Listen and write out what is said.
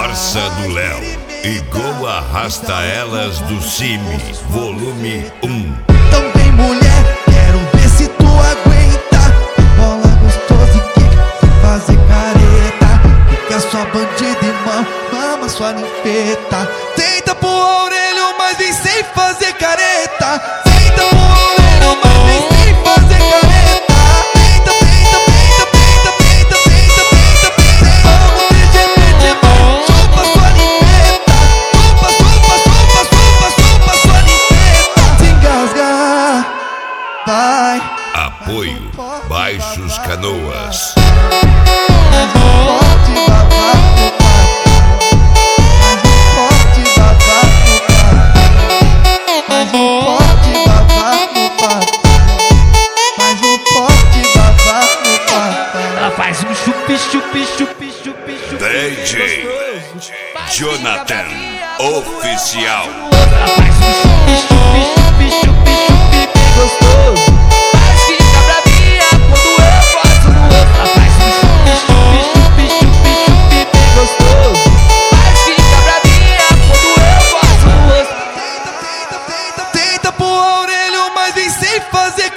Parça do Léo, igual arrasta elas do Cime, volume 1. Então vem mulher, quero ver se tu aguenta. Bola gostosa e quer fazer careta. Fica sua bandida irmã, mama sua ninfeta. Tenta pro orelho, mas vem sem fazer careta. Tenta pro orelho, mas vem sem fazer careta. Tenta, tenta, tenta, tenta, tenta, tenta, tenta, tenta. Vamos TGP, irmão, chupa sua ninfeta. Chupa, chupa, chupa, chupa, chupa sua ninfeta. Se engasgar, vai. Apoio Baixos Canoas. Mas não pode babar no papo. Mas não pode babar no papo. Mas não pode babar no papo. Mas não pode babar no papo. Ela faz um chupi, chupi, chupi, chupi, chupi. DJ Jonathan Oficial. Ela faz um chupi, chupi, chupi, chupi, chupi, bem gostoso. Mas fica bravinha quando eu faço no outro. Ela faz um chupi, chupi, chupi, chupi, chupi, bem gostoso. Mas fica bravinha quando eu faço no outro. Tenta, tenta, tenta, tenta pro orelho, mas vem sem fazer